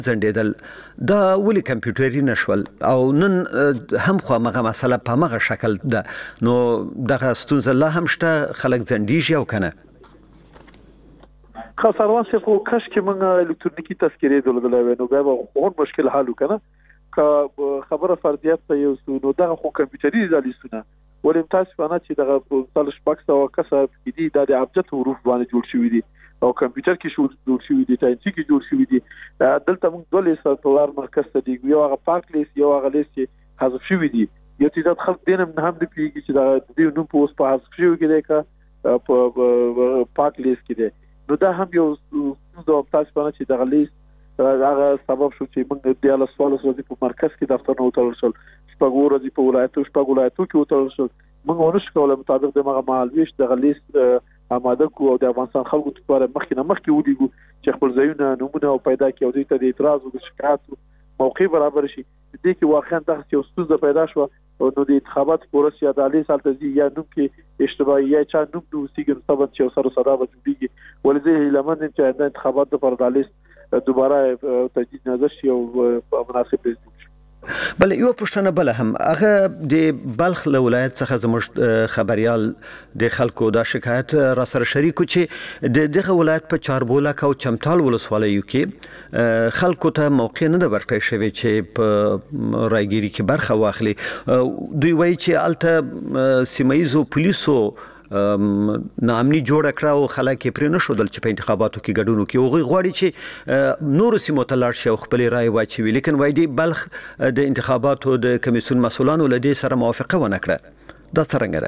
ځنډېدل دا ولې کمپیوټري نشول او نن هم خو هغه مسله په هغه شکل ده نو دغه ستونزه لا هم شته خلک ځنډېږي او کنه خاصروان سے خو کش کې موږ الکترونیکی تذکرې درلودلې نو بیا به مشکل حل وکنه که خبره فردیت ته یو نو دغه خو کمپیوټري ځلیسونه ولې تاسو په اړه چې دغه ټول شپږ او کسه کې دي د ابجد حروف باندې جوړ شوی دي او کمپیوټر کې جوړ شوی دي تاینسي کې جوړ شوی دي دلته موږ دوه لیست تولار مرکز ته دی یو هغه پاک لیست یو هغه لیست چې حذف شوی دي یو چې خلک دینم نه هم د پیږي چې دا د نوم په اوس په حذف شوی کې دی کا په پاک لیست کې دی نو دا هم یو د تاسو په اړه چې دغه لیست هغه سبب شو چې موږ د یاله سوال ورځې په مرکز کې دفتر نه وتل شو شپږ ورځې په ولایتو کې وتل شو موږ ورش کوله مطابق د مغه مالويش دغه لیست آماده کو او د افغانستان خلکو لپاره مخکې ودیګو چې خپل ځایونه نمونه او پیدا کړي او دوی ته د اعتراض او د شکایت موقع برابر شي د دې کې واقعا دغه یو ستونزه پیدا شو او نو د انتخابات پروسه یا د علی سالتزي یا نوم کې اشتباهي یا چا نوم د سیګن سبب چې سره صدا وځي ولې لمن چې د انتخابات د پردالیست دوباره تجدید نظر شي او مناسب شي بل یو پښتنه بل هم هغه د بلخ له ولایت څخه زموږ خبريال د خلکو دا شکایت را سره شریکو چې دغه ولایت په چاربولک او چمتال ولسوالیو کې خلکو ته موقع نه ورکړی شوی چې په راګيري کې برخه واخلي دوی وایي چې الته سیمایزو پولیسو نامني جوړ کړه او خلک پرې نه شودل چې په انتخاباتو کې ګډون وکړي او غواړي چې نور سیمو ته لاړ شي او خپل رائے واچوي لیکن وایي دی بلخ د انتخاباتو د کمیسیون مسؤلانو له دې سره موافقه ونه کړه دا څنګه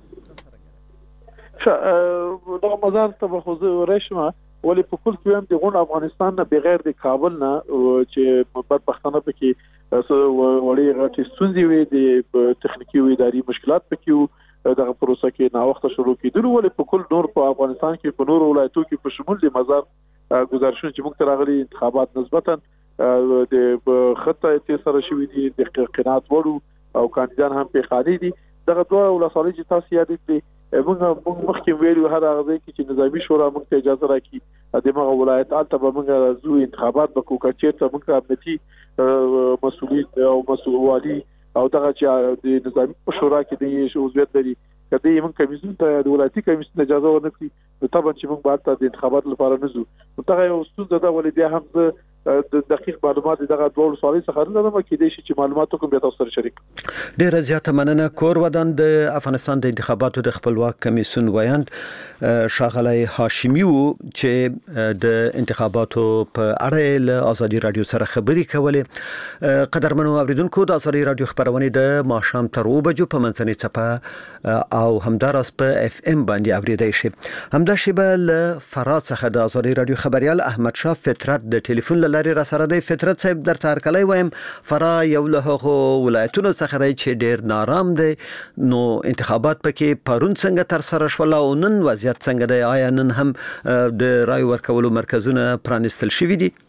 ده دا مزار ته خو رښما ولې په کل کې د غون افغانستان نه بغیر د کابل نه چې بدبختانه پکې وړي غټي ستونزې وي د تخنیکی او اداري مشکلات پکې دغه پروسه کې نا وخت شروع کیدل ولې په کل نور په افغانستان کې په نور ولایتو کې په شمول د مزار گزارشونه چې موږ تراغلي انتخابات نسبتا د خطه چې سره شوې دي د قناعت وړو او کاندیدان هم په خالي دي دغه دوه ولسوالۍ چې تاسو یاد کړئ موږ مخکې ویلو هر هغه ځای کې چې نظامی شورا موږ ته اجازه راکړي د مغه ولایت البته به موږ زو انتخابات وکړو چې ته موږ امنیتي مسؤلیت او مسؤلیت او دغه چې د نظامی شورا کې د عضویت لري کله یې موږ کمیسیون ته د ولایتي کمیسیون اجازه ورنکړي نو طبعا چې موږ بعد ته د انتخابات لپاره نه ځو نو دغه یو ستونزه ده ولې بیا هم د دقیق معلومات دغه ډول سوالي څخه نه لرم کې د شي چې معلومات کوم به تاسو سره شریک ډیر زیاته مننه کور ودان د افغانستان د انتخاباتو د خپلواک کمیسیون وایند شاغلی هاشمی چې د انتخاباتو په اړه له ازادي رادیو سره خبري کولې قدرمنو اوریدونکو د ازادي رادیو خبرونه د ماښام تر 2 بجو په منځنۍ چپه او همدارس په اف ام باندې اوریدای شي همدا شی به له فرات څخه د ازادي رادیو خبريال احمد شاه فطرت د ټلیفون لاري را سره د فطرت صاحب در تارکلای وایم فرا یو له هغه ولایتونو څخه راځي چې ډیر نارام دي نو انتخابات پکې پرون څنګه تر سره شول او نن وضعیت څنګه دی آیا نن هم د رای ورکولو مرکزونه پرانستل شوي دي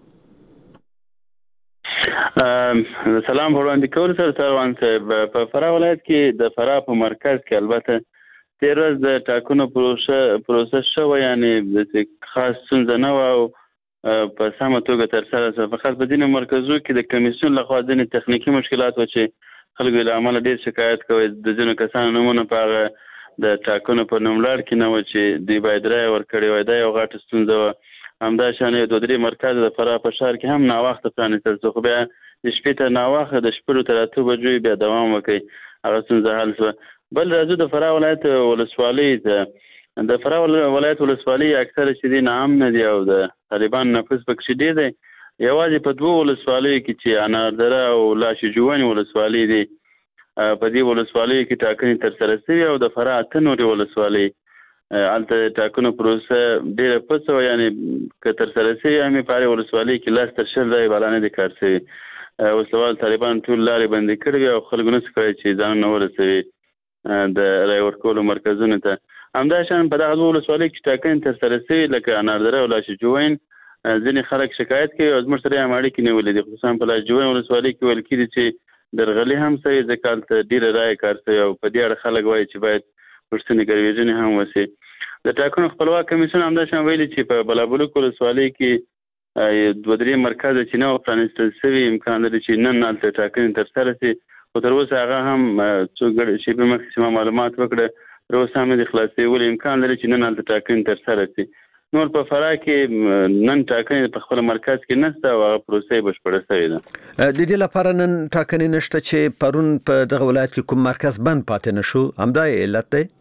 سلام وړاندې کول سره روان په فرا ولایت کې د فرا په مرکز کې البته تیر ورځ د ټاکنو پروسس شو یعنی د خاص څنګه نه و په سمه توګه تر سره شو فقط په دې مرکزو کې د کمیسیون لخوا د تخنیکی مشکلات و چې خلکو له عمله ډیر شکایت کوي د ځینو کسانو نمونه په د ټاکنو په نوملړ کې نه و چې د باید رای ورکړي وای دا یو غټ ستونزه و همدا شانې د درې مرکز د فرا په شهر کې هم نا وخت پرانستل شو خو بیا د شپې ته نا وخت د شپږ تر 8 بجو بیا دوام وکړي هغه څنګه حل شو بل راځو د فرا ولایت ولسوالۍ د فرا ولایت ولسوالۍ اکثره چې دي نام نه دی او د طالبان نفوذ پکې دی یوازې په دوه ولسوالیو کې چې اناردره او لاشي جوانی ولسوالۍ دي په دې ولسوالۍ کې ټاکنې تر سره شوې او د فرا ته نوري ولسوالۍ البته ټاکنو پروسه ډیره پڅو یعنی که تر سره شوې همې په ولسوالۍ کې لاس تر شل ځای بلانه دي کار شوی وسوال طالبان ټول لارې بندې کړې او خلکو نس کوي چې ځان نه ورسوي د رای ورکولو مرکزونو ته همدا شان په دغه ولسوالۍ کې ټاکنې تر سره شوې لکه اناردره او لاشي جوین ځینې خلک شکایت کوي او زموږ سره یې اړیکې نیولې دي خصوصا په لاشي جوین ولسوالۍ کې ویل کېږي چې درغلي هم شوې ځکه هلته ډېره رایې کار شوې او په دې اړه خلک وایي چې باید پوښتنې ګرویژنې هم وشي د ټاکنو خپلواک کمیسیون همدا شان ویلي چې په بلابلوک ولسوالۍ کې دوه درې مرکز چې نو پرانیستل شوی امکان لري چې نن هلته ټاکنې ترسره شي خو تر اوسه هغه هم څو شیبې مخکې چې ما معلومات وکړه تر اوسه هم د خلاصېدو امکان لري چې نن هلته ټاکنې ترسره شي. نور په فراه کې نن ټاکنې په خپل مرکز کې نشته او هغه پروسه بشپړه شوې ده. د دې لپاره نن ټاکنې نشته چې پرون په دغه ولایت کې کوم مرکز بند پاتې نشو، همدا علت دی؟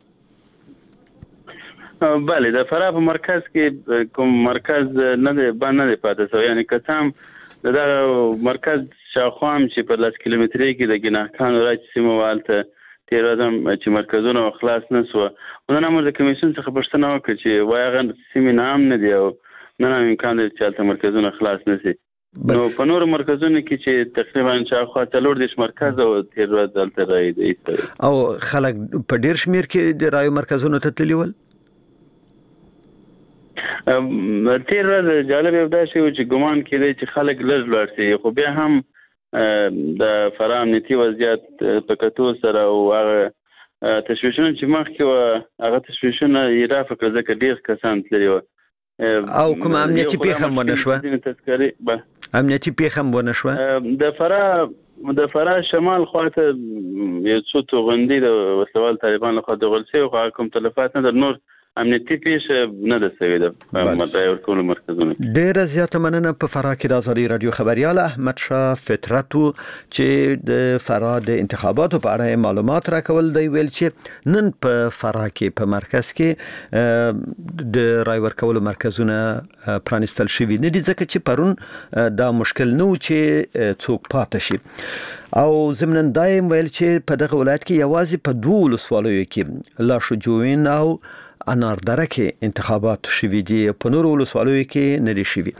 بله، د فراه په مرکز کې کوم مرکز نه دی بند نه دی پاتې شوی، یعنی که څه هم د مرکز شاوخوا هم چې په 10 کیلومترۍ کې د ګناهکانو راج سیمه والته تیر ورځ چې مرکزونه خلاص نه شوه. نن هم د کمیسیون څخه پوښتنه وکړه چې وایي هغه سیمې نام نه دی او نن هم امکان لري چې هلته مرکزونه خلاص نه شي. نو په نورو مرکزونو کې چې تقریبا شاوخوا 40 مرکز او تیر ورځ هلته رایې دی او خلک په ډېر شمېر کې د رایو مرکزونو ته تللي ول. تیر ورځ جالب یو داسې و چې ګمان کېدی چې خلک لږ لاړ شي، خو بیا هم د فراه امنیتي وضعیت په کتو سره او هغه تشویشونه چې مخکې وه هغه تشویشونه یې رافع کړه ځکه ډېر کسان تللي وه. او کوم امنیتي پیښه هم ونه شوه؟ امنیتي پیښه هم ونه شوه؟ د فراه شمال خواته یو څو توغندي د وسلوال طالبان لخوا ډغول شوي، خو کوم تلفات نه در نور امنیتي پیښه نه ده شوې ده په رای ورکولو مرکزونو. ډېره زیاته مننه. په فراه کې د ازادي راډیو خبریال احمد شاه فطرت چې د فراه د انتخاباتو په اړه معلومات راکول دی ویل چې نن په فراه کې په مرکز کې د رای ورکولو مرکزونه پرانیستل شوي نه دي ځکه چې پرون دا مشکل نه و چې څوک پاتې شي. او ضمن دایم ویل چې په دغه ولایت کې یوازې په 2 ولسوالیو کې لاشجوین او اناردره کې انتخابات شوي دي، په نورو ولسوالیو کې نه دي شوي.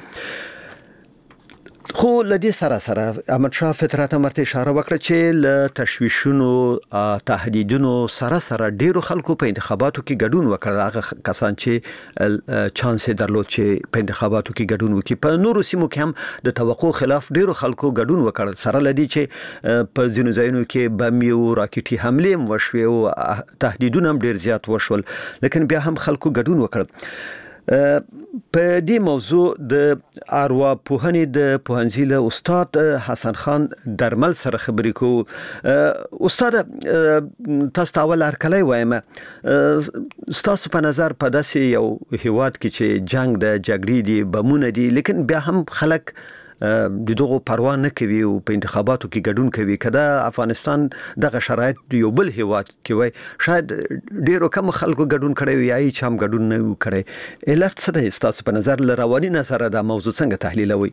خو لدې سره احمد شاه فطرت مرته اشاره وکړه چې له تشویشونو تهدیدونو سره ډیرو خلکو په انتخاباتو کې ګډون وکړ، هغه کسان چې چانس درلود چې په انتخاباتو کې ګډون وکړي. په نورو سیمو کې هم د توقع خلاف ډیرو خلکو ګډون وکړ، سره لدی چې په ځینو ځایونو کې بم او راکټي حمله هم وشوي او تهدیدونه هم ډیر زیات وشول، لیکن بیا هم خلکو ګډون وکړ. په دې موضوع د ارواپوهنې د پوهنځي له استاد حسن خان درمل سره خبرې کوو. استاد، تاسو ته اول هرکلی وایم. ستاسو په نظر په داسې یو هیواد کې چې جنگ د جګړې دي، بمونه دي، لیکن بیا هم خلک د دغه پروا نه کوي او په انتخاباتو کې ګډون کوي. کله افغانستان دغه شرایط یو بل هیواد کې وای شاید ډیرو کم خلکو ګډون کړي یا هیڅ هم ګډون نه وکړي. علت څه دی تاسو په نظر له رواني نظر دا موضوع څنګه تحلیلوي؟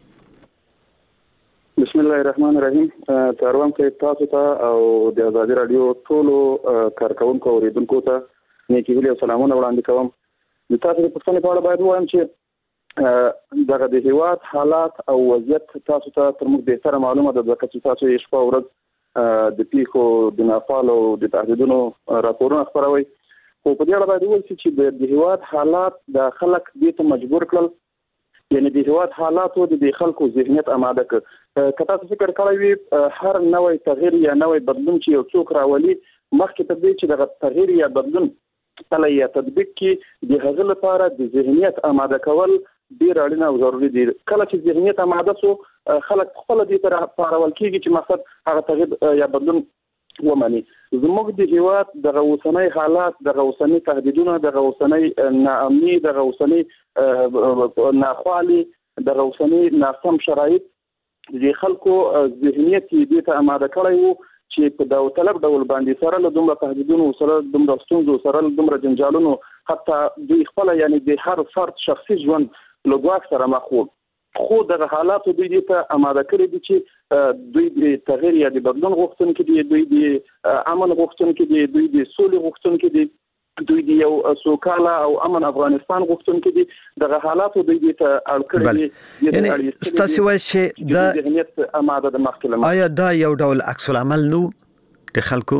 بسم الله الرحمن الرحیم. تاروان کې تاسو ته او د ازادي رادیو ټولو کارکونکو او اوریدونکو ته نیکی هیله او سلامونه وړاندې کوم. د تاسو په پوښتنه په اړه باید وایم چې دغه د هیواد حالات او وضعیت تاسو ته تر موږ بهتره معلومه ده، ځکه چې تاسو یې شپه ورځ د پیښو د ناپال او د تهدیدونو راپورونه خپروئ. خو په دې اړه باید وویل شي چې د هیواد حالات د خلک دې ته مجبور کړل، یعنی د هیواد حالاتو د خلکو ذهنیت آماده کړ. که تاسو فکر کړی وي هر نوی تغییر یا نوی بدلون چې یو څوک راولي، مخکې تر دې چې دغه تغییر یا بدلون کله یا تطبیق کې د هغه لپاره د ذهنیت آماده کول ډیر اړین او ضروري دي. کله چې ذهنیت آماده سو، خلک خپل دې تر پارول کېږي چې مقصد هغه تغییر یا بدلون ومني. زموږ د هیواد د اوسنۍ حالات، د اوسنۍ تهدیدونه، د اوسنۍ ناامني، د اوسنۍ ناخوالي، د اوسنۍ ناسم شرایط د خلکو ذهنیت دې ته آماده کړی وو چې په داو طلب ډول باندې سره له دومره تهدیدونو سره، دومره ستونزو سره، دومره جنجالونو، حتی دوی خپل یعنی د هر فرد شخصي ژوند له ګواښ سره مخ وو. خو دغه حالاتو دوی دې ته آماده کړي دي چې دوی د تغییر یا د بدلون غوښتونکي دي، دوی د امن غوښتونکي دي، دوی د سولې غوښتونکي دي، دوی د یو سوکاله او امن افغانستان غوښتونکي دي. دغه حالاتو دوی دې ته اړ کړي دي. یعنی ستاسو وایي چې دا ذهنیت آماده د مخکې آیا دا یو ډول عکس العمل نو د خلکو؟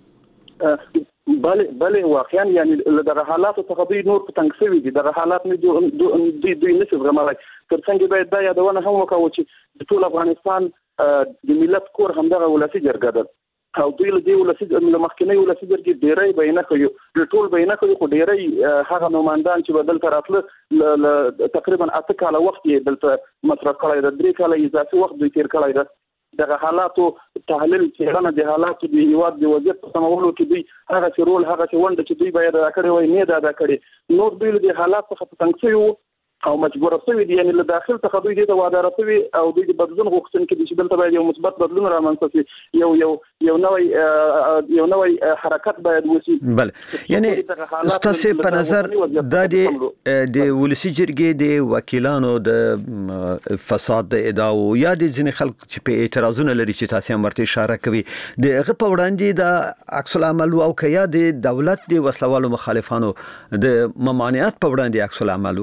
بله واقعا یعنی دغه حالاتو څخه دوی نور په تنګ شوي دي. دغه حالات نه دوی نشي زغملی. تر څنګه باید دا یادونه هم وکړو چې د ټول افغانستان د ملت کور همدغه ولسي جرګه ده. او دوی له دې ولسی مخکنی ولسی درګي ډیرای بینه کوي د ټول بینه کوي خو ډیرای هغه نوماندان چې بدل تراتله تقریبا 8 کاله وخت یې دلته مصرف کړی د 3 کاله اضافي وخت دوی تیر کړی دی دغه حالاتو تحلیل څېړنه د حالاتو د هیواد د وضعیت په سمولو کې دوی هغه چې رول هغه چې ونډه چې دوی باید ادا کړی وای نه ادا کړي نور دوی د حالات څخه په تنګ شوي او مجبور شوي دي یعنی له داخل څخه دوی د وادار شوي او دوی د بدلون غوښتونکي دي چې دلته باید یو مثبت بدلون رامنځته شي یو نوې حرکت باید وشي بله یعنی ستاسو په نظر د ولسی جرګې د وکیلانو د فساد د ادعاو یا د ځینې خلک چې په اعتراضونه لري چې تاسو هم ورته اشاره کوي دغه په وړاندې د عکس العمل او کیا د دولت د وسلوالو مخالفانو د ممانعت په وړاندې عکس العمل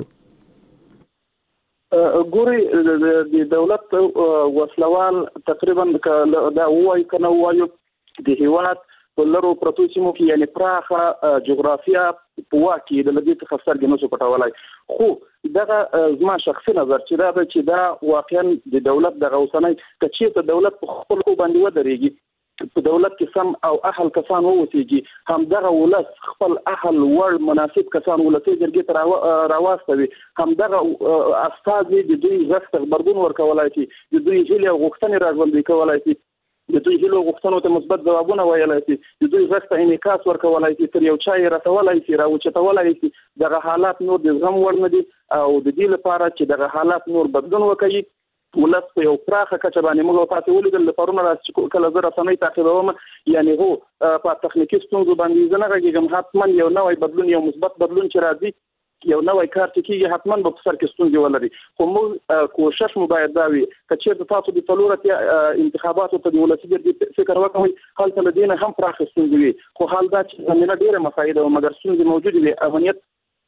ګوري د دولت وسلوال تقریبا دا وایي کنه وایو د هیواد په لرو پروتو سیمو کې یعنی پراخه جغرافیا په واقع د لدې څخه سترګې نشو پټولای خو دغه زما شخصي نظر چې دا واقعا د دولت د غوسنۍ کچې ته دولت په خپل باندې ودرېږي په دولت کې سم او اهل کسان ووسیږي هم دغه ولس خپل اهل ور مناسب کسان ولته جرګې ته راوستوي هم دغه استاد د دوی غوښتنه خبردون ورکولای شي د دوی هیله غوښتنې راغونډي کولای شي د دوی هیله غوښتنو ته مثبت ځوابونه ویلای شي د دوی غوښتنه انعکاس ورکولای شي تر یو چای راتولای شي راوچتولای شي دغه حالات نور د زغم وړ نه دي او د دې لپاره چې دغه حالات نور بدلون وکړي ولس په یو پراخه کچه باندې موږ تاسو ولیدل د پرونه راځي کله زه رسنۍ تعقیبوم یعنی هو په تخنیکی ستونزو باندې زه نه غږیږم حتما یو نوې بدلون یو مثبت بدلون چې راځي یو نوې کار چې کیږي حتما به په سر کې ستونزې ولري خو موږ کوشش مو باید دا وي چې تاسو د څلورتي انتخاباتو ته د ولسی جرګې فکر وکړئ خلک له دې نه هم پراخه ستونزې وي خو حال دا چې زمينه ډیره مساعده او مګر ستونزې موجوده دي امنیت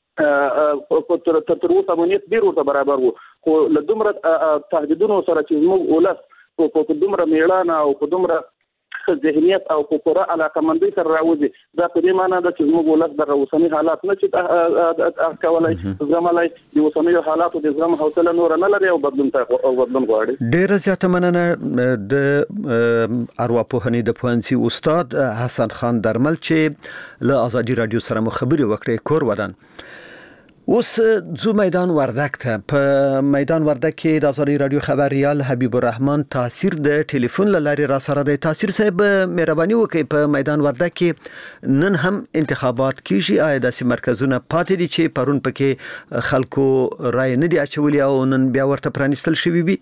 تر اوسه امنیت ډیر ورته برابر وو خو له دومره تهدیدونو سره چې موږ ولس په دومره میړانه او په دومره ذهنیت او په پوره علاقمندۍ سره راوځي دا په دې معنی ده چې موږ ولس د اوسنی حالات نه چې کولای زموږ د اوسنی حالاتو د زغم حوصله نور نه لري او بدلون غواړي ډیر زیاته مننه د ارواپوهنې د پوهنځي استاد حسن خان درمل چې له ازادي رادیو سره خبرې وکړې کور ودان اوس زو میدان وردک ته په میدان وردک کې د ازادي رادیو خبريال حبیب الرحمن تاثیر د ټلیفون لاري را سره د تاثیر صاحب مهرباني وکړي په میدان وردک کې نن هم انتخابات کیږي آیا د مرکزونه پاتې دي چې پرون پکې خلکو رائے نه دی اچولي او نن بیا ورته پرانیستل شوی وي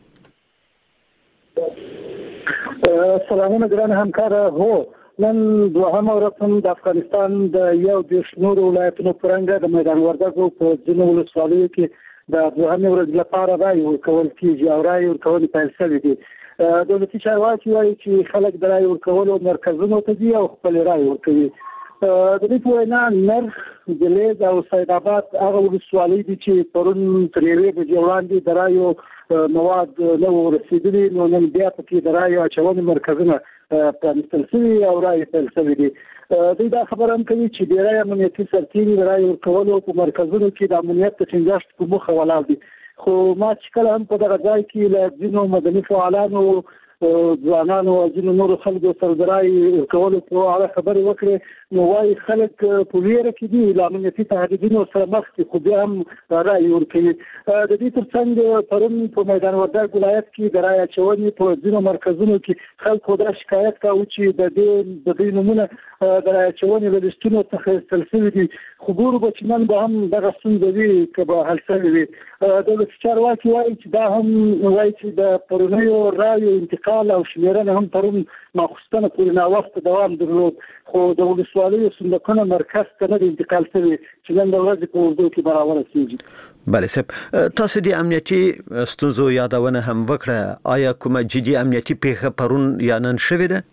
سلامونه ګران همکار هو نن دوهم ورځ د افغانستان د یو د شنو ولایتونو پرنګ د میدان وردګ په ځینو ولسوالیو کې د دوهم ورځ لپاره رائے ورکول کیږي او رائے ورکول پیل شوی دی دولتي چارواکي وایي چې خلک د رائے ورکولو مرکزونو ته دي او خپل رائے ورکوي د دې په وینا نرخ جلید او سید آباد هغه ولسوالۍ دي چې پرون تر یوې بجې وړاندې د رایو مواد نه ورسېدلي نو نن بیا پکې د رایو اچونې مرکزونه پرانیستل شوي او رایې پیل شوي دي دوی دا خبره هم کوي چې ډېری امنیتي سرتېري د رایې ورکولو په مرکزونو کې د امنیت د ټینګښت په موخه ولاړ دي خو ما چې کله هم په دغه ځای کې له ځینو مدني فعالانو ځوانانو او ځینو نورو خلکو سره د رایې ورکولو په اړه خبرې وکړې نو وایي خلک په ویره کې دي له امنیتي تهدیدونو سره مخ دي خو بیا هم رایې ورکوي د دې ترڅنګ پرون په میدان وردګ ولایت کې د رایې اچونې په ځینو مرکزونو کې خلکو دا شکایت کاوه چې د دې نومونه د رایې اچونې له لیستونو څخه ایستل شوي دي خو ګورو به چې نن به هم دغه ستونزه وي که به حل شوې وي دولتي چارواکي وایي چې دا هم وایي چې د پرونیو رایو انتقال او شمیرنه هم پرون ماخوستنه پورې ناوخته دوام درلود خو د ولسوالیو صندوقونه مرکز ته نه انتقال شوي چې نن د ورځې په اوږدو کې به راورسېږي بله صاحب تاسو د امنیتي ستونزو یادونه هم وکړه آیا کومه جدي امنیتي پیښه پرون یا نن شوې ده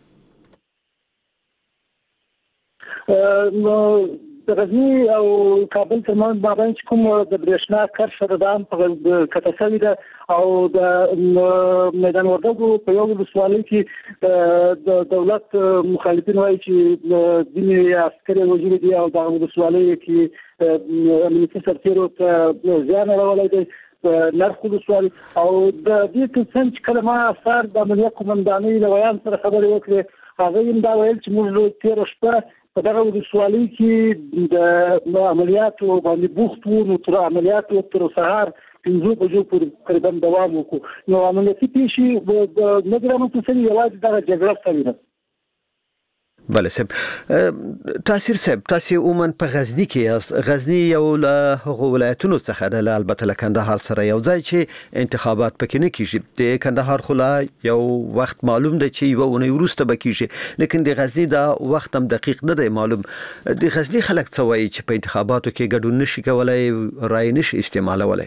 نو د غزني او کابل ترمنځ باندې چې کوم د برېښنا کرښه د دام په کټه شوې ده او د میدان وردګو په یو ولسوالۍ کې د دولت مخالفین وایي چې ځینې عسکري وژلي دي او د ولسوالۍ کې امنیتي سرتېرو ته زیان اړولی دی نرخ ولسوالۍ او د دې ترڅنګ چې کله ما سر د عملیه قومندانۍ له ویان سره خبرې وکړې هغه هم دا ویل چې موږ تیر شپه په دغه ولسوالۍ کې د عملیاتو باندې بوخت وو، نو تر عملیاتو تر سهار 5 بجو پورې تقریبا دوام وکړو. نو عملیاتي پیښې نه درمته سره یوازې دغه جګړه سوي ده. بله صاحب، تاثیر صاحب تاسو عموما په غزنی کې یاست. غزنی یو له هغو ولایتونو څخه ده، البته له کندهار سره یو ځای چې انتخابات پکې نه کیږي. د کندهار خو یو وخت معلوم ده چې یو ونې وروسته به کیږي، لیکن د غزنی دا وخت هم دقیق نه دی معلوم. د غزنی خلک څه وایي چې په انتخاباتو کې ګډون نشي کولای، رای نشي استعمالولای؟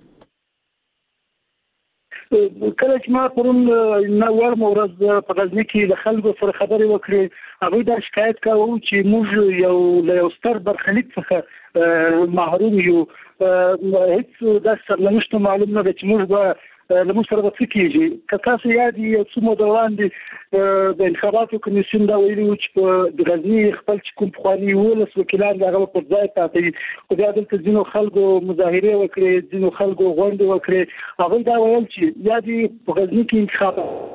کله چې ما پرون نوور مورز په غزنی کې له خلکو سره خبرې وکړې، هغه دا شکایت کاوه چې موږ یو ستر برخلیک څخه محروم یو. هیڅ دا سرنوشت معلوم نه ده چې موږ به له موږ سره به څه کېږي. که تاسو یاد یو څو موده وړاندې د انتخاباتو کمیسیون دا ویلي و چې د غزني خپل چې کوم پخواني 11 وکیلان د هغه پر ځای پاتې وي، خو بیا دلته ځینو خلکو مظاهرې وکړې، ځینو خلکو غونډې وکړې. هغوی دا ویل چې یا دې په غزني کې انتخابات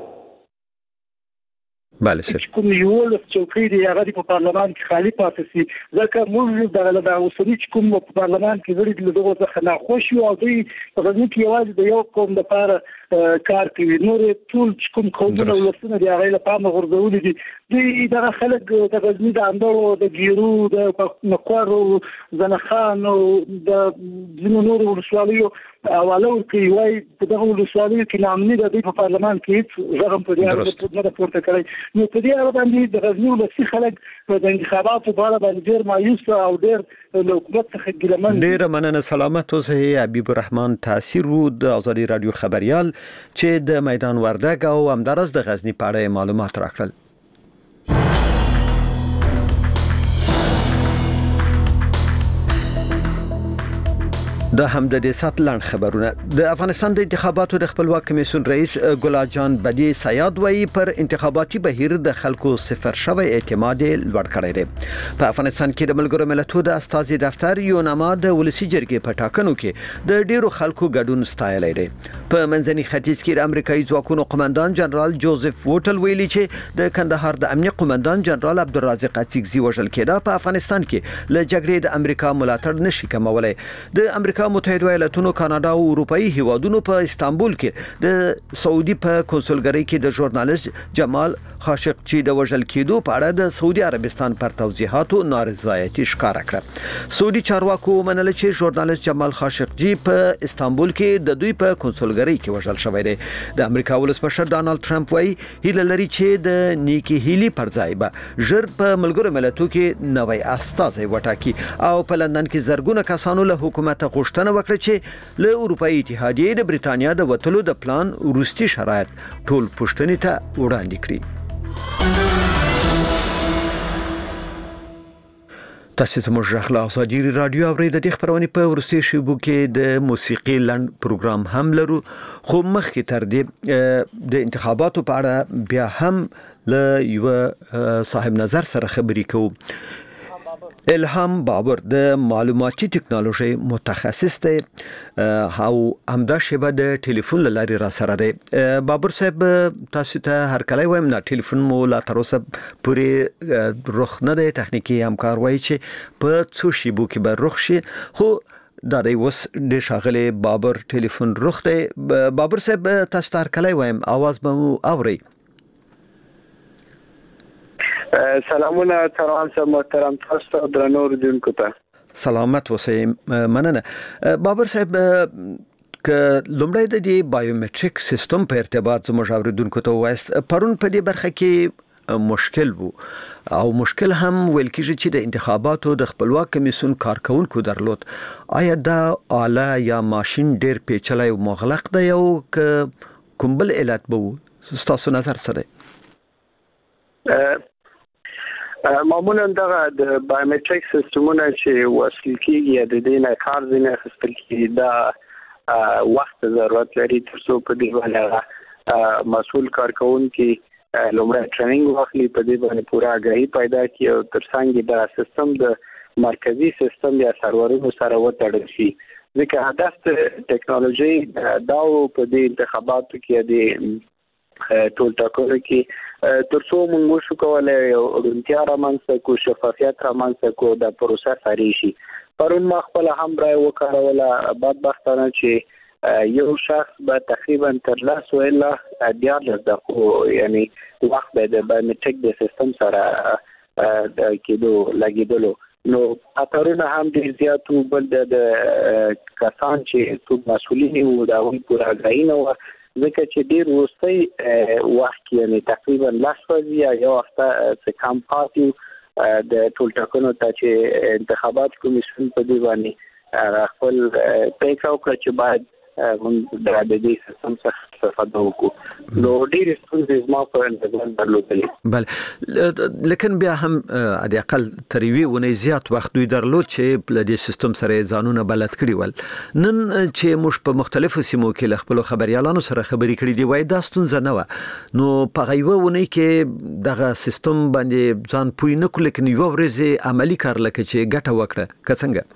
بله صاحب کوم یو له چوکۍ دی هغه په پارلمان کې خالی پاتې شي، ځکه موږ د اوسني کوم په پارلمان کې غړي د دغه څخه ناخوښ یو او دوی په غزني کې یوازې د یو قوم لپاره کار کوي. نور ټول کوم قومونه ولسونه دی هغه لپاره غورځولي دي. دوی دغه خلک د غزني د اندړو، د ګیرو، د نقورو، زنخان او د ځینو نورو ولسوالیو حواله ورکوي. وایي په دغه ولسوالیو کې ناامني ده، دوی په پارلمان کې هېڅ غږ هم په دې اړه نه ده پورته کړی. نو په دې اړه باندې د غزني ولسي خلک د انتخاباتو په اړه باندې ډېر مایوس او ډېر له حکومت څخه ګیلمن. ډېره مننه. سلامت اوسئ. حبیب الرحمن تاثیر وو د ازادي رادیو خبریال چې د میدان وردګ او همدارس د غزني په اړه معلومات راکړل. د همدې سات لاند خبرونه. د افغانستان د انتخاباتو د خپلواک کمیسیون رئیس ګلا جان بدی سیاد وایي پر انتخاباتي بهیر د خلکو صفر شوی اعتماد لوړ کړی دی. په افغانستان کې د ملګرو ملتونو د استازي دفتر یو نامه د ولسی جرګې په ټاکنو کې د ډیرو خلکو ګډون ستایلی دی. په منځني ختیځ کې د امریکایي ځواکونو قومندان جنرال جوزف ووټل ویلي چې د کندهار د امنیه قومندان جنرال عبدالرازق اڅکزي وژل کېده په افغانستان کې له جګړې د امریکا ملاتړ نشي کمولای. د امریکا متحده ایالاتونو، کاناډا او اروپאי هیوادونو په استانبول کې د سعودي په کنسولګری کې د ژورنالیست جمال خاشقجي د وژل کېدو په اړه د سعودي عربستان پر توضیحاتو نارضایتي ښکاره کړه. سعودي چارواکو ومنله چې ژورنالیست جمال خاشقجي په استانبول کې د دوی په کنسولګری کې وژل شوی دی. د امریکا ولسمشر ډانلډ ټرمپ وايي هیله لري چې د نیکی هیلی پر ځای به ژر په ملګرو ملتونو کې نوی استازی وټاکي او په لندن کې زرګونه کسانو له حکومت غوښتنه وکړه چې له اروپאי اتحادیې د بریتانیا د وټلو د پلان وروستي شرایط ټول پوښتنې ته وړاندې کړي. تاسو زموږ غږ له ازادي رادیو اورئ. د دې خبرونې په ورستي شیبو کې د موسیقي لاند پروګرام هم لرو، خو مخکې تر دې د انتخاباتو په اړه بیا هم له یو صاحب نظر سره خبرې کوو. الهام بابر د معلوماتي ټکنالوژي متخصص دی او همدا شیبه د ټلیفون لارې را سره دی. بابر صاحب تاسو ته هر کله وایم نه ټلیفون مو لا تر اوسه پورې رخ نه دی. تخنیکی همکار وایي چې په څو شیبو کې به رخ شي، خو دا دی اوس د شاغلي بابر ټلیفون رخ دی. بابر صاحب تاسو ته هر کله وایم आवाज به مو اورئ. سلامونه تران سم محترم تاسو درنو اوریدونکو ته سلامت اوسئ. مننه. بابر صاحب که لومړی د دې بایومټریک سیستم په ارتباط زموږ اوریدونکو ته وایست، پرون په دې برخه کې مشکل وو او مشکل هم ویل کېږي چې د انتخاباتو د خپلواک کمیسیون کارکونکو درلود. آیا دا آله یا ماشين ډیر پیچلی او مغلق دی او کوم بل علت به وو؟ ستاسو نظر څه دی؟ معمولا دغه د بایومټریک سیستمونه چې وصل کیږي د دې نه کار ځینې اخیستل کیږي دا وخت ضرورت لري تر څو په دې باندې مسؤل کارکونکي لومړی ټریننګ واخلي، په دې باندې پوره آګاهي پیدا کړي او ترڅنګ دا سیستم د مرکزی سیستم یا سرورونو سره وتړل شي. ځکه هدف ټیکنالوژي دا په دې انتخاباتو کې د ټول ټاکنو کې ترڅو موږ شو کولای یو روڼتیا رامنځته کو شفافیت رامنځته کو د پروسه ساري شي. پرون ما خپل هم رای وکړوله بدبختانه چې یو شخص به تقریبا تر 10 ویلا 14 دقیقې یعنی وخت د بایومټریک د سیستم سره کېدو لګیدلو نو اثرونه هم ډیر زیات بل د کسان چې ټول مسؤلین وو دا هم پورا غاینه و ځکه چې ډیر وروستي وخت یعنی تقریبا 10 ورځې یا وخت څخه کم پاتې د ټول ټاکنو ته چې انتخابات کمیسیون په دی باندې خپل پریکړه وکړه چې باید موږ د دې سیستم څخه استفاده وکړو نو ډیر ستونزې ما په انتظار درلودلې. بل لیکن بیا هم د اقل تریوي ونې زیات وخت دوی درلود چې د دې سیستم سره ځانونه بلد کړي ول. نن چې موږ په مختلفو سیمو کې له خپل خبريالانو سره خبرې کړې دی وای دا ستونزه نه و نو په غیوه ونې کې دغه سیستم باندې ځان پوی نه کول لیکن یو ورځ عملی کار لکه چې ګټه وکړه که څنګه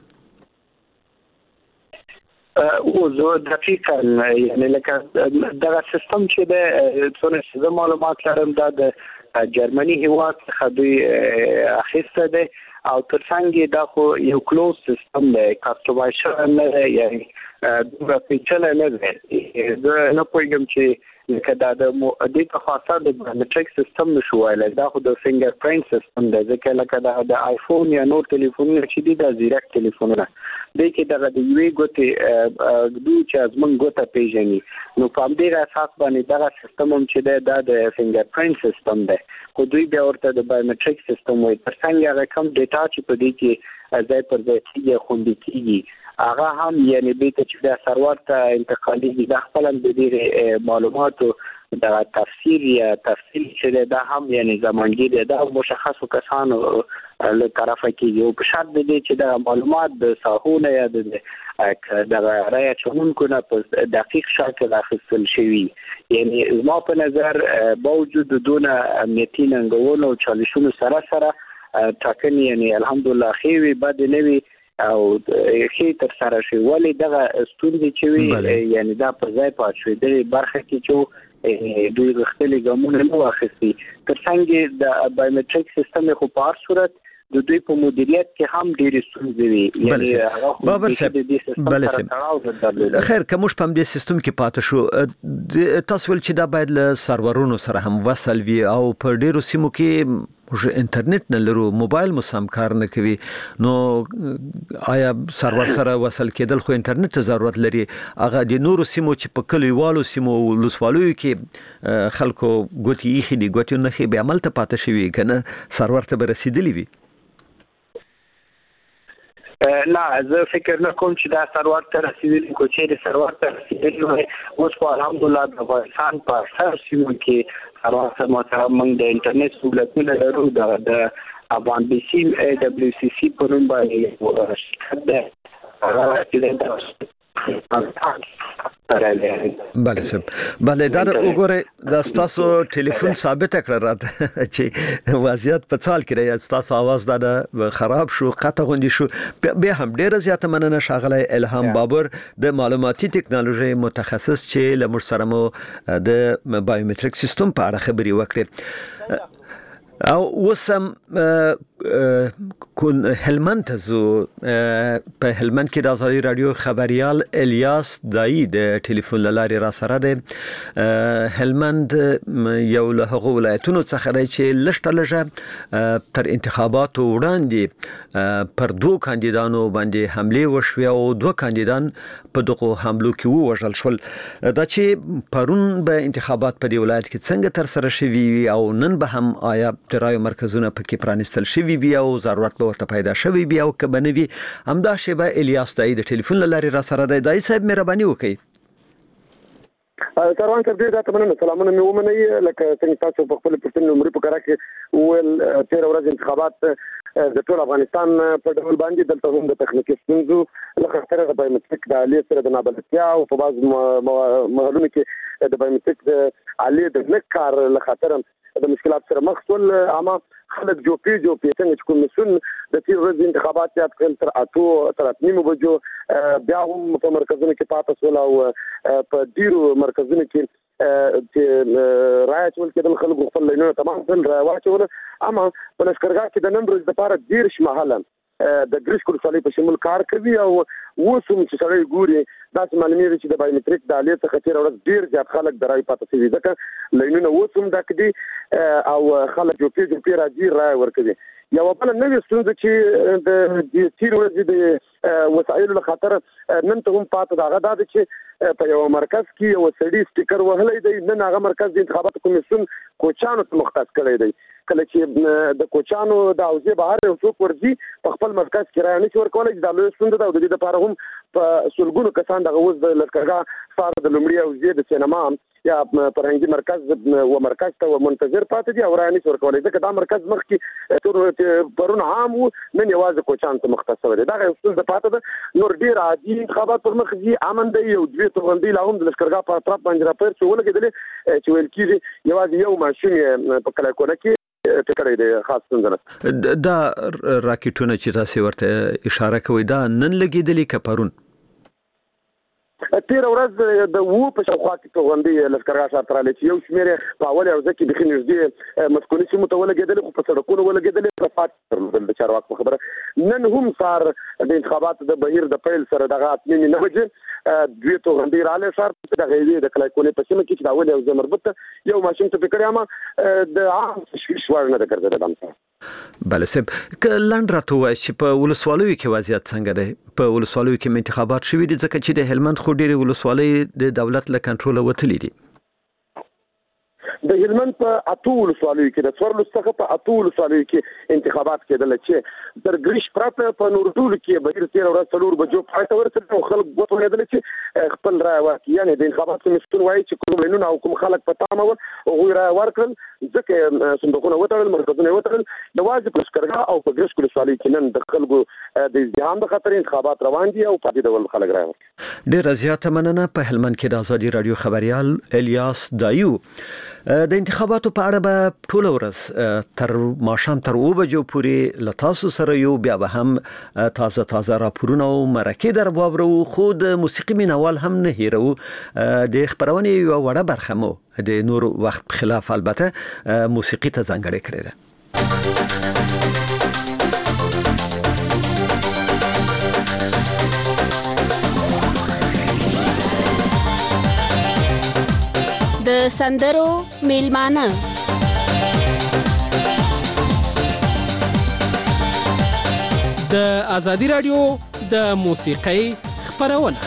او زه دقیقاً یعنی لکه دا سیستم چې د څونه معلومات لرم دا د جرمني هیواد څخه دوی اخیسته ده او ترڅنګ دا خو یو کلوز سیستم دی کاستمایزیشن نه دی یعنی دا پیچل نه دی زه نه پوهیږم چې لکه دا د دې په خاصه د بایومټریک سیستم نشو ویلای دا خو د فینګر پرینټ سیستم دی ځکه لکه دا د آیفون یا نور ټلیفونونه چې دي د زیرک ټلیفونونه د کې دغه د یوې ګوتې دوی چې ازمن ګوته پیژني نو په دې اساس باندې دا سیستم هم چې دا د فینګر پرینټ سیستم دی خو دوی بیا ورته د بایومټریک سیستم وایي ترڅنګ هغه کوم ډیټا چې په دې کې ځای پر ځای کېږي خوندي کېږي هغه هم یعنی به چې د سرور ته انتقالي د خپل د دې معلوماتو د تفسیر یا تفصیل چې دا هم یعنی زمانګي د مشخصو کسانو له طرفه کې یو په شرط دی چې د معلومات د ساحونه یا د رای چونکو نه په دقیق شکل اخیستل شوی یعنی زما په نظر باوجود دونه امنیتي ننګونو او چالشونو سره ټاکنې یعنی الحمدلله خېوي بد نه وي او خې تر سره شي ولی دغه ستوندې چې وي یعنی دا په ځای پات شوی د برخه کې چې دوی غختلي ګامونه نو اخیستي ترڅنګ د بایومټریک سیستم خو په هر صورت د دوی په مدیریت کې هم ډېر ستونزې وي یعنی بابر صاحب خیر کومش په دې سیستم کې پاتې شو تاسو ول چې دا باید له سرورونو سره هم وصل وي او په ډېرو سیمو کې موږ انټرنیټ نه لرو موبایل مو سم کار نه کوي نو آیا سرور سره وصل کېدل خو انټرنیټ ته ضرورت لري هغه د نورو سیمو چې په کلیوالو سیمو لوسوالو کې خلکو ګوتې یې خېدي ګوتې نه خې به عمل ته پاتې شوی کنه سرور ته رسیدلی وي نه زه فکر نه کوم چې دا سرور ته رسیدلی کو چې سرور ته رسیدلی وي اوس په الحمدلله د افغانستان په هر سیمه کې سرور سره موږ د انټرنیټ سہولتونه لرو د افغان بي سي ای دبليو سي سي په نوم باندې شرکت ده بله سب بله دا وګوره دا تاسو ټلیفون ثابت کړه راته چې وضعیت په څال کې راځي تاسو आवाज دا خراب شو قطع غوندي شو به هم ډیره زیاته مننه شاغله الهام بابر د معلوماتي ټکنالوژي متخصص چې لمر سره مو د بایومټریک سیستم په اړه خبري وکړه او وسم کون هلمند زو په هلمند کې د آزادي رادیو خبريال الیاس دای د ټلیفون لاري را سره ده هلمند یو له هغو ولایتونو څخه دی چې لشته لږه تر انتخاباتو وړاندې پر دوه کاندیدانو باندې حمله وشوه او دوه کاندیدان په دغه حملو کې ووژل شول دا چې پرون به انتخابات په دی ولایت کې څنګه تر سره شوي او نن به هم آیا ترای مرکزونه پکې پرانستل شوي بیا او ضرورت به ورته پیدا شوي بیا او کبنوي همدا شیبه الیاس دای د ټلیفون لاري را سره دی دای صاحب مهرباني وکړئ کاروان تر دې ته مننه سلامونه مې ومنئ لکه څنګه تاسو په خپل پرتن نمبر په کار کې ول 13 ورځې انتخابات د ټول افغانستان په ډول باندې دلته هم د تخنیکي ستونزو لکه سره د بایومټریک د عالی سره د نابلدتیا او په بعض مهالونو کې د بایومټریک د عالی د نکار لخاطر د مشکلات سره مخ شول اما خلک جو پی څنګه کوم مسؤل د تیر ورځې انتخابات یاد کړل تر 8:30 بجو بیا هم په مرکزونو کې پاتې شول او په ډیرو مرکزونو کې چې راځي ول کېدل خلکو خپل لینونه تمام کړل راوچول اما په لشکرګاه کې د نن ورځې لپاره 10 محله د ګریش کورسالي په شمول کار کوي او وسوم چې سړی ګوري دا معلومیږي چې د بایومټریک د الیت څخه تیر ورځ ډیر زیات خلک درای پاتې شوي ځکه لینونه وسوم دکدي او خلک یو پیډ راځي راي ورکوي یو بل نوې ستونزه چې د تیر ورځې د وسایلو له خاطر نن ته هم پاتې دا غدا چې په یو مرکز کې یو سړی سټیکر وهلې دی نن هغه مرکز د انتخاباتو کمیسیون کوچانو ته مختص کړی دی کله چې د کوچانو د اوځي بهر یو څوک ورځي په خپل مرکز کې راځي چې ورکول د لوی ستونزه ده او د دې لپاره هم په سلګونو کسان د غوښ د لکرګه سره د لومړي اوځي د سینما یا پرنګي مرکز و مرکز ته منتظر پاتې دي او راځي ورکول ځکه دا مرکز مخکې تر پرون عام نن یوازې کوچان ته مختص دی دا یو څه د پاتې ده نور ډیر عادي انتخابات پر مخ دي امن دی یو دوی توغندي لا هم د لکرګه په طرف باندې راپور چې ولګیدل چې ویل کیږي یوازې یو ماشين په کله کوله کې ټکړې دی خاص څنګه دا راکټونه چې تاسو ورته اشاره کوي دا نن لګیدلې کپرون تیر ورځ د وو په شاوخوا کې توغندي لشکرګاه شاته چې یو شمیر په اول او ځکه بخې نږدې مسکونی سیمه ته ولګیدل خو په سړکونو ولګیدل په فات د چارواکو خبره نن هم سار د انتخابات د بهیر د پیل سره دغه 8:09 بجې دوی توغندي رااله سار د غوي د کلایکونې په سیمه کې چې دا اول او ځ مربوط یو ماشين ته فکر ما د عام تشویش ورنه د ګرځیدل دمه بله سب که لاند راته وایي چې په ولسوالیو کې وضعیت څنګه دی په ولسوالیو کې انتخابات شوي دي ځکه چې د هلمند خو ډېرې ولسوالۍ د دولت له کنټروله وتلي دي د هلمند په اټو ولسوالیو کې د څورلو څخه په اټو ولسوالیو کې انتخابات کېدل چې در ګریش پراته په نورډول کې بهیر تیر ورځ څلور بجو پاتې ورته خلک غوښتل چې خپل رائے ورکړي یعنی د انتخاباتو کمیسیون وایي چې کوم لینونه او کوم خلک په تامه او غوړ رائے ورکړل ځکه صندوقونه وټړل مرکزونه وټړل د واجب لشکرګاه او په ګریش ولسوالۍ کې نن د خلکو د ازدحام د خطر انتخابات روان دي او په دې ډول خلک رائے ورکړي ډېر زیاته مننه په هلمند کې د ازادي رادیو خبريال الیاس دایو د انتخاباتو په اړه به ټول ورځ تر ماښام تر 2 بجو پورې لتاسو سره یو بیا به هم تازه راپورونه او مرکې در واورو خو د موسیقي مینوال هم نه هیرو د خبرونه یو وړه برخه مو د نور وخت خلاف البته موسیقي ته ځانګړې کړې ده د سندرو میلمانه د ازادي رادیو د موسیقۍ خبرونه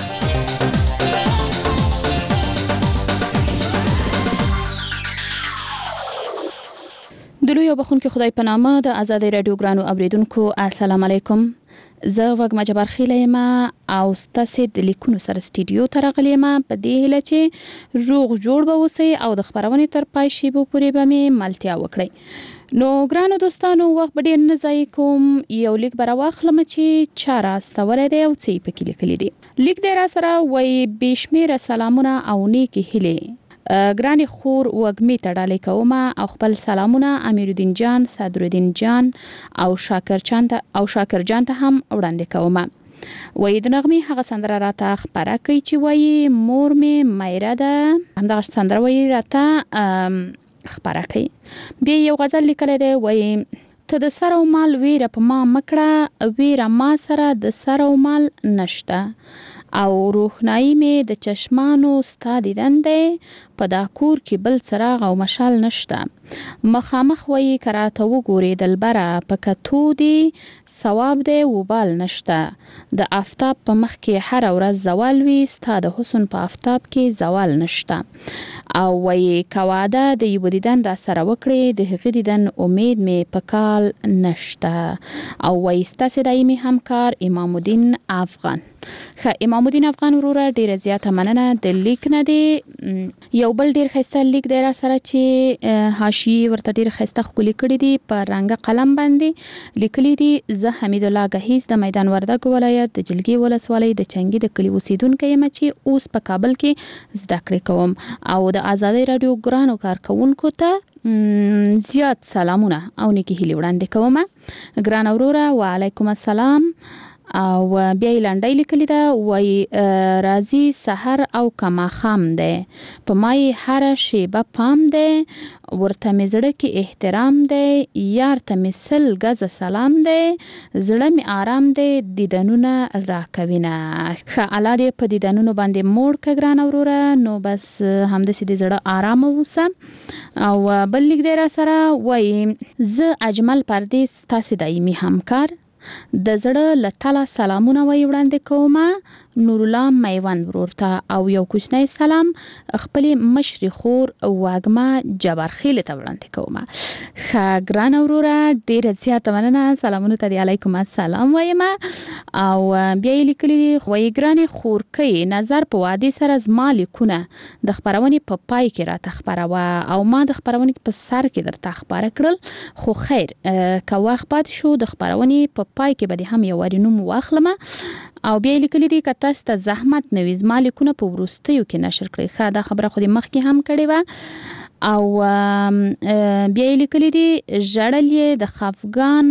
دلوي وبخون کې خدای په نامه د ازادي رادیو ګرانو اوریدونکو السلام علیکم زه وګما جبار خیلېما او ستاسو د لیکونو سره سټډیو ته راغلم په دې هیله چې روغ جوړ به اوسئ او د خبرونې تر پای شی به پورې به مې ملتیا وکړئ نو ګرانو دوستانو وخت به ډیر نه ځای کوم یو لیک برا واخلم چې چاره استوره دی او څه پکې لیکلي دي لیک دی را سره وای بشمیره سلامونه او نیکی هیله ګرانی خور وګمی تړلې کوم او خپل سلامونه امیرالدین جان صدرالدین جان او شاکر جان ته هم وړاندې کوم وای د نغمه هغه سندره راته خبره کوي چې وای مور می مایره ده همدغه سندره وای راته خبره کوي بیا یو غزل لیکل دی وای ته د سر او مال ویره په ما مکړه ویره ما سره د سر او مال نشته او روحنايي می د چشمانو ستاد دیدنده په دا کور کې بل څراغ او مشال نشته مخامخ وای کراته وګوري دلبره په کتو دی ثواب دی وبال نشته د آفتاب په مخ کې هر ورځ زوال وي ستاد حسن په آفتاب کې زوال نشته او وای کواده د یو دیدن را سره وکړي د هغې دیدن امید می په کال نشته او وای ستاسو دایمي همکار امام الدین افغان امام الدین افغان وروره ډیره زیاته مننه د لیک نه دی یو بل ډیر خسته لیک دی را سره چې حاشیه ورته ډیر خسته خولي کړی دی په رنګ قلم باندې لیکلی دی زه حمید الله غهیز د میدان وردګ ولایت د جلګي ولسوالۍ د چنګي د کلی اوسیدونکو یم چې اوس په کابل کې زده کړې کوم او د ازادي رادیو ګرانو کارکونکو ته زیات سلامونه او نیکی هیله وړاندې کوم ګران اوروره وعلیکم السلام او بیا یې لنډۍ لیکلې ده، وایي راځي سحر او که ماښام دی، په ما یې هره شیبه پام دی، ورته مې زړه کې احترام دی، یار ته مې 100 ګزه سلام دی، زړه مې آرام دی، دیدنونه راکوینه. ښه الله دې په دیدنونو باندې موړ که ګرانه وروره. نو بس همداسې د زړه آرامه اوسه. او بل لیک دی را سره، وایي زه اجمل پردیس تاسې دایمي همکار، د زړه له تله سلامونه وړاندې کومه، نور الله میوند ورور ته، او یو کوچنی سلام خپلې مشرې خور واګمه جبارخیل ته وړاندې کومه. ښه ګرانه وروره ډېره زیاته مننه، سلامونو ته دې علیکم السلام وایم. او بیا یې لیکلي وایي ګرانې خورکۍ نظر په وعدې سره زما لیکونه د خپرونې په پای کې راته خپروه، او ما د خپرونې په سر کې درته خپاره کړل، خو خیر که وخت پاتې شو د خپرونې په پای کې به دې هم یو وارې نوم واخلمه. او بیا یې لیکلي دي که تاسو ته زحمت نه وي زما لیکونه په وروستیو کې نشر کړئ. ښه دا خبره خو دې مخکې هم کړې وه. او بیا یې لیکلي دي ژړل یې د خفګان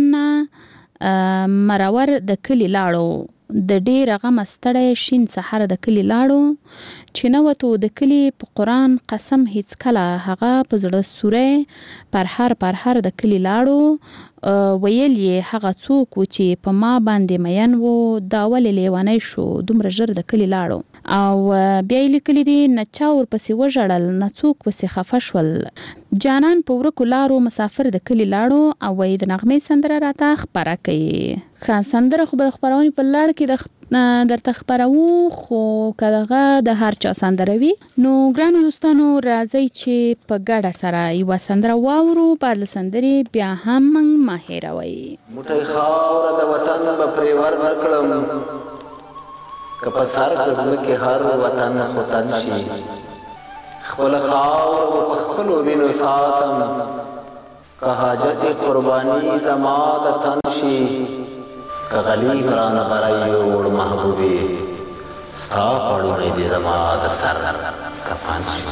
مرور د کلي لاړو، د ډېر غمه ستړی شین سحر د کلي لاړو، چې نه وتو د کلي په قرآن قسم هیڅ کله، هغه په زړه سوری پرهر د کلي لاړو، ویل یې هغه څوک و چې په ما باندې مین و، دا ولې لیونی شو دومره ژر د کلي لاړو. او بیا یې لیکلي دي نه چا ورپسې وژړل نه څوک پسې خفه شول، جانان په ورکو لارو مسافر د کلي لاړو. او وایي د نغمې سندره راته خپره کوي. ښه سندره خو به د خپرونې په لړ کې درته خپروو، خو که دغه د هر چا سندره وي نو ګرانو دوستانو راځئ چې په ګډه سره یوه سندره واورو. بعد له سندرې بیا هم موږ مه هېروئ. موټی خاوره د وطن به پرې ور نه کړم، که په سر د ځمکې هر وطن خو تن شي، خپله خاوره به په خپلو وینو ساتم، که حاجت قرباني زما د تن شي، که غلی ګرانه غری وړ محبوبې ستا پړونی دې زما د سر کفن شي.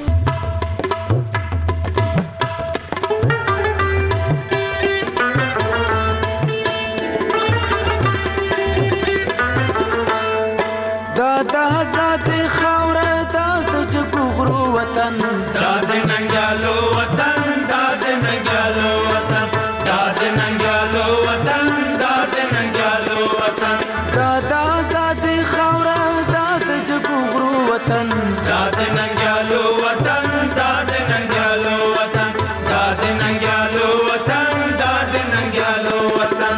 دا د آزاد خاوره دا د جګو غرو وطن، دا د ننګیالو وطن، دا د ننګیالو وطن، دا د ننګیالو وطن، دا د ننګیالو وطن، دا د آزاد خاوره دا د جګو غرو وطن، دا د ننګیالو وطن، دا د ننګیالو وطن، دا د ننګیالو وطن، دا د ننګیالو وطن.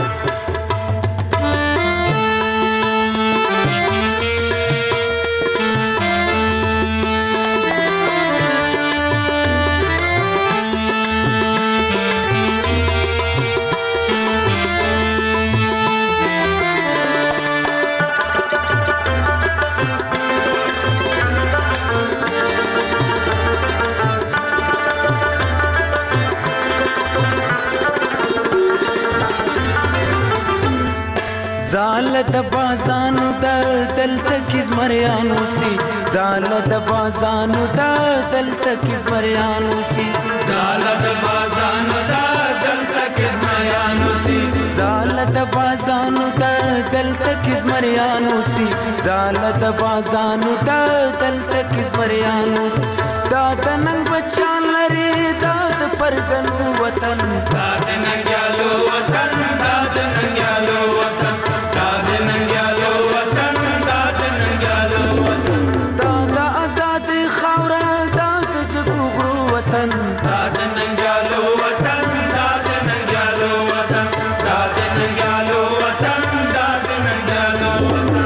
زال د بازانو د دلته کې زمریانو سي، زال د بازانو د دلته کې زمریانو سي، زال د بازانو د دلته کې زمریانو سي، زال د بازانو د دلته کې زمریانو سي، زال د بازانو د دلته کې زمریانو سي. دا د ننګ بچان لري دا د پرګنو وطن، دا د ننګیالو وطن، دا د ننګیالو وطن، دا د ننګیالو وطن، دا د ننګیالو وطن، دا د آزاد خاوره دا د جګو غرو وطن، دا د ننګیالو وطن، دا د ننګیالو وطن، دا د ننګیالو وطن، دا د ننګیالو وطن.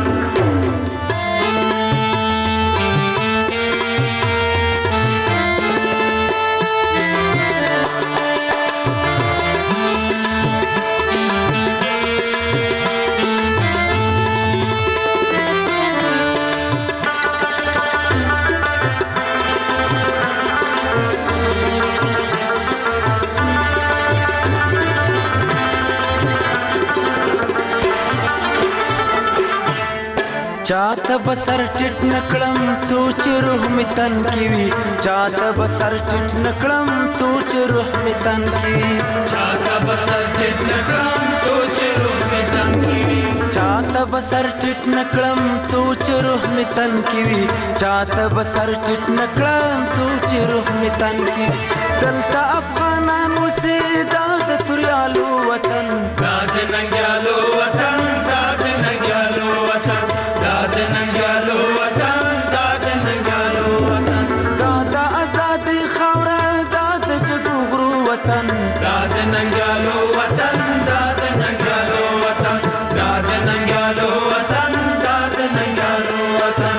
چاته بسر ټټ نکړم سوچ روح می تن کی وی، چاته بسر ټټ نکړم سوچ روح می تن کی وی، چاته بسر ټټ نکړم سوچ روح می تن کی وی، چاته بسر ټټ نکړم څو چې روح می تن کې وي چاته بسر ټټ نکړم څو چې روح می تن کې وي دلته افغانان اوسې دا د توریالو وطن دا د ننګیالو وطن دا د ننګیالو وطن دا د ننګیالو وطن دا د ننګیالو وطن دا د آزادۍ خاوره دا د جګو غرو وطن دا د ننګیالو وطن دا د ننګیالو وطن دا د ننګیالو وطن دا د ننګیالو وطن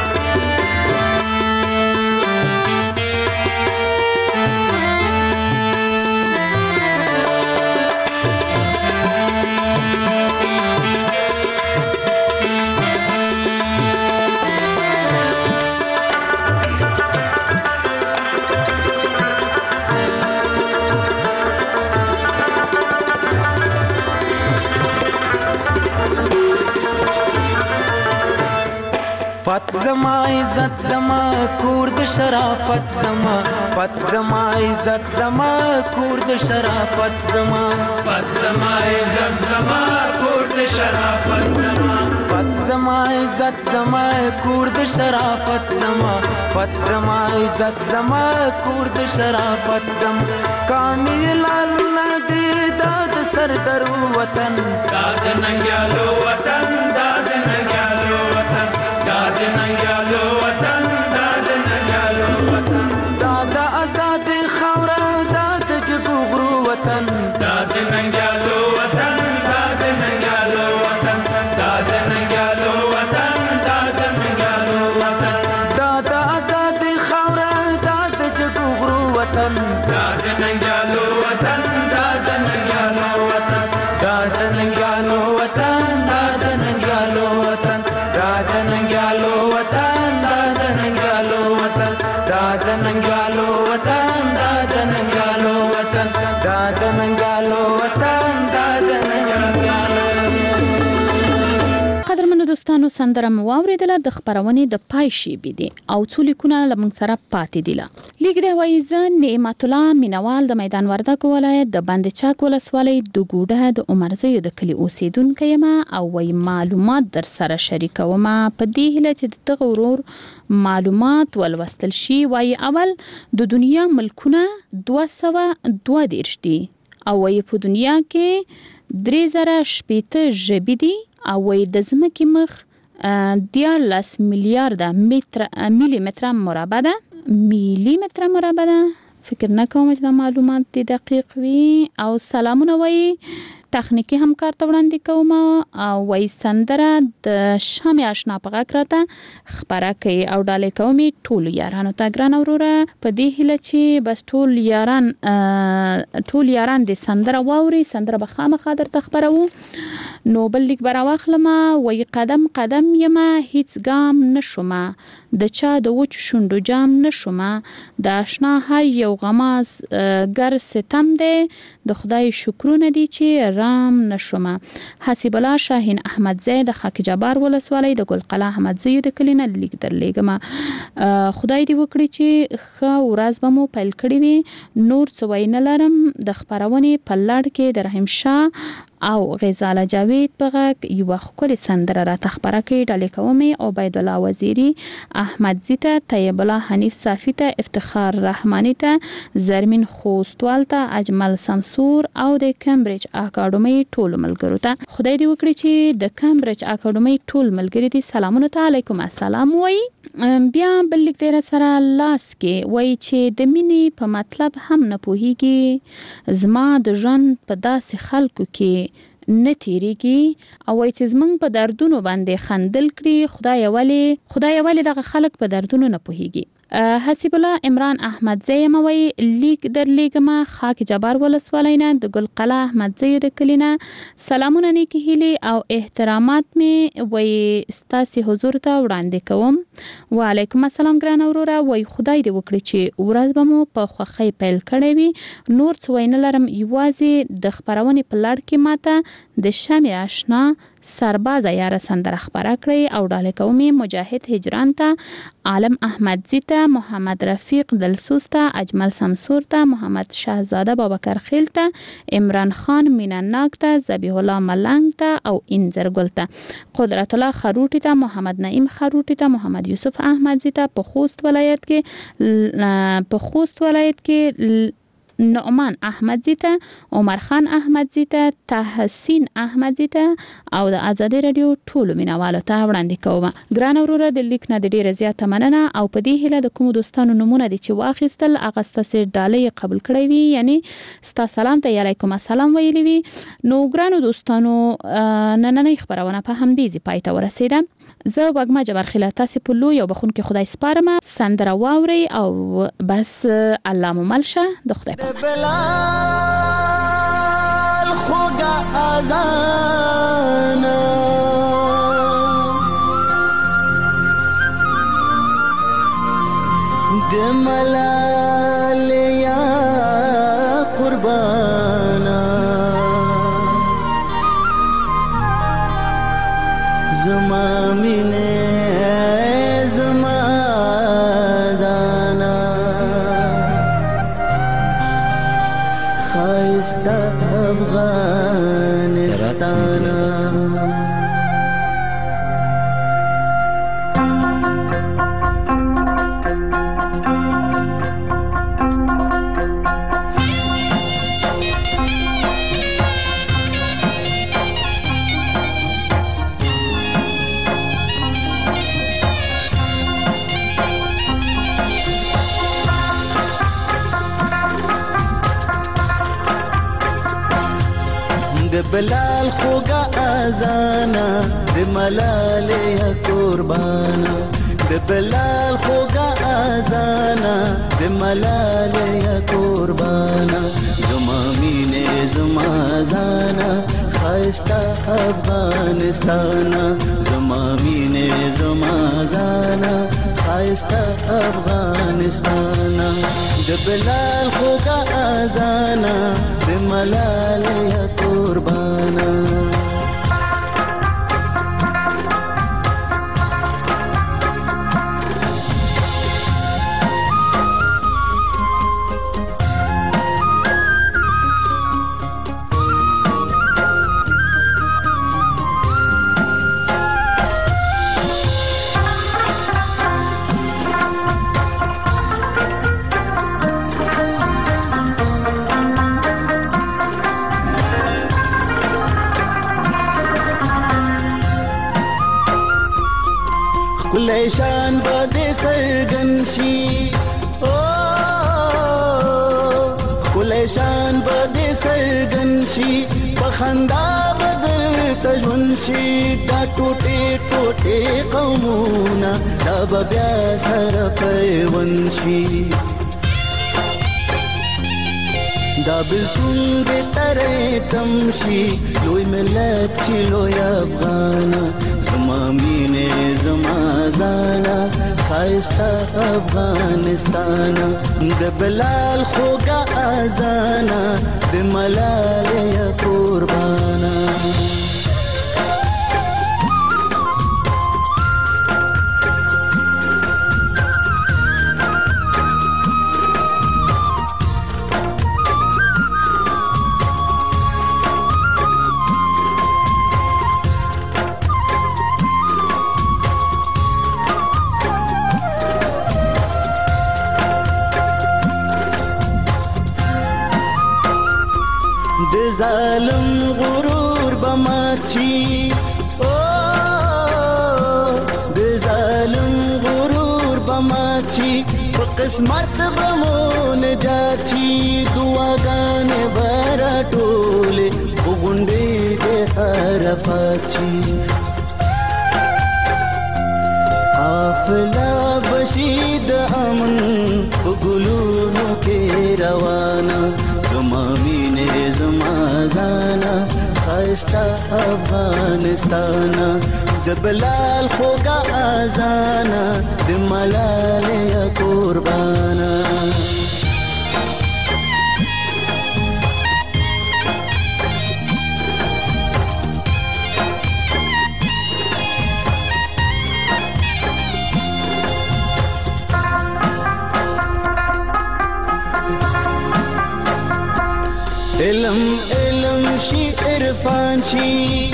پت زما عزت زما کور د شرافت زما پت زما عزت زما کور د شرافت زما پت زما عزت زما کور د شرافت زما پت زما عزت زما کور د شرافت زما پت زما عزت زما کور د شرافت زما کامل لالونه دې دا د سردر وطن دا د ننګیالو وطن دا د ننګیالو وطن دا د ننګیالو وطن دا د ننګیالو وطن دا د آزادۍ خاوره دا د جګو غرو وطن دا د ننګیالو وطن دا د ننګیالو وطن دا د ننګیالو وطن دا د ننګیالو وطن دا د آزادۍ خاوره دا د جګو غرو وطن دا د ننګیالو وطن دا د ننګیالو وطن دا د ننګیالو وطن دا د ننګیالو وطن دا د ننګیالو وطن دا د ننګیالو وطن دا د ننګیالو وطن دا د ننګیالو وطن دا د ننګیالو وطن دا د ننګیالو قدرمنو دوستانو سندره مو واوریدله د خبرونې د پای شیبې دي او څو لیکونه لمن سره پاتې دي لیک دی وایي زه نعمت الله مینوال د میدان وردګ ولایت د بند چاک ولسوالۍ د ګوډه د عمرزیو د کلی اوسیدونکې یم او وایي معلومات در سره شریکوم په دې هیله چې دغه ورور معلومات ولوستل شي. وایي اول د دنیا ملکونه 222 دي او وایي په دنیا کې 3080 ژبې دي او وایي د ځمکې مخ 14 میلیارده میلی متر مربع ده فکر نه کوم چې دا معلومات دقیق وي او سلامونه وایي تخنیکی همکار ته وړاندې کوم او وایي سندره د شامې آشنا په غږ راته خبره کوي او ډالۍ کوم ټول یارانو ته ګران وروره په دې هیله چې بس ټول یاران د سندره واوري سندره به خامخا درته خبرو نو بل لیک برا واخلم وایي قدم قدم یم هیڅ ګام نشوم د چا د وچ شونډو جام نشوم د آشنا هر یو غماز ګر ستم دی د خدای شکرونه دي چې رام نشوم. حسیب الله شاهین احمد زی د خاک جبار ولسوالۍ د ګل قلعه احمد زی د کلینه لیک درلېګم خدای دې وکړي چې ښه ورځ به مو پیل کړی وي. نور څه وینا لرم د خبرونې په لړ کې د رحیم شاه او غزاله جاوید په غږ یو ښکلې سندره راته خبره کوي ډالۍ کوم عبید الله وزیری احمد زیته طیب الله حنیف صافی ته افتخار رحمانی ته زرمین خوستوال ته اجمل سمسور او د کمبریج اکاډمي ټول ملګرو ته خدای دې وکړي چې د کمبریج اکاډمي ټول ملګری دي سلامونه علیکم السلام وای بیا بل لیک دې سره لاس کې وای چې د مینې په مطلب هم نه پوهیږي زما د ژوند په داسې خلکو کې نه تیریږي او وای چې زمونږ په دردونو باندې خندل کړي خدای ولی دغه خلک په دردونو نه پوهیږي. حسیب الله عمران احمد زی موي لیک در لیکما خاک جبار ولسوالۍ نه د ګل قلعه احمد زی د کلینا سلامونه نیکی هیلي او احترامات می وای ستاسي حضور ته وړاندې کوم. وعلیکم السلام ګران اوروره وای خدای دې وکړي چې ورځ به مو په خوخی پیل کړی وي. نور څه وینه لرم یوازې د خبرونې په لړ کې ماته د شمع آشنا سرباز یاره سندره خبره کړی او ډاله قومي مجاهد هجران ته عالم احمد زیته محمد رفیق دلسوز ته اجمل سمسور ته محمد شهزاده بابکر خیل ته عمران خان مینناک ته ذبیح الله ملنګ ته او انزرګل ته قدرت الله خروټی ته محمد نعیم خروټی ته محمد یوسف احمد زیته په خوست ولایت کې نعمان احمد زیته عمر خان احمد زیته تحسین احمد زیته او د آزادی رادیو ټولو مینوالو ته وړاندې کوم. ګران وروره د لیک نه د ډیره زیاته مننه او په دې هیله د کوم دوستانو نمونه دي چې واخیستل هغه ستاسو ډالۍ قبول کړی وي یعنی ستاسو سلام ته علیکم السلام ویلی وي. نو ګرانو دوستانو نننۍ خبرونه په همدې ځای پای ته ورسیده. زه وګما جبر خیله تاسو په لو یو بخون کې خدای سپارم سندره واوري او بس الله مملشه د خدای بلال خوګه اذان د ملال یا قربانا زما مینه زما دانا خایسته افغانستانا بلال خوگا ازانا د ملال یا قربانا د بلال خوگا ازانا د ملال یا قربانا زما مینه زما زانا خایسته افغانستانا زما مینه زما زانا خایسته افغانستانا د بلال خوگا ازانا د ملال یا قربانا لیشان بده سرگنشی لیشان بده سرگنشی بخندا بدر تجونشی دا ټوټه ټوټه قومونه دا بیا سره پیونشي دا بلتون دې ترې تمشي لوی ملت شي لوی افغانا زما مینه زما زانا خایسته افغانستانا د بلال خوګه اذانا د ملال یا قربانا ظالم غرور بماچی د ظالم غرور بماچی په قسمت بمون جاچی دعاګانې برا ټوله وګونډې د عرفاچی حافظه بشید امن وګلونو کې روانه زما مینه زما زانا خایسته افغانستانا د بلال خوګه اذانا د ملال یا قربانا علم علم شي عرفان شي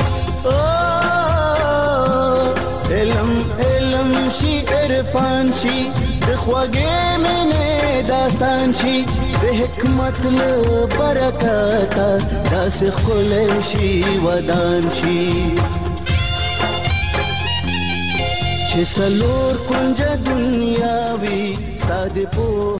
علم علم شي عرفان شي د خوږې مینې داستان شي د حکمت له برکته داسې ښکلی شي ودان شي چې څلور کونجه دنیا وي ستا د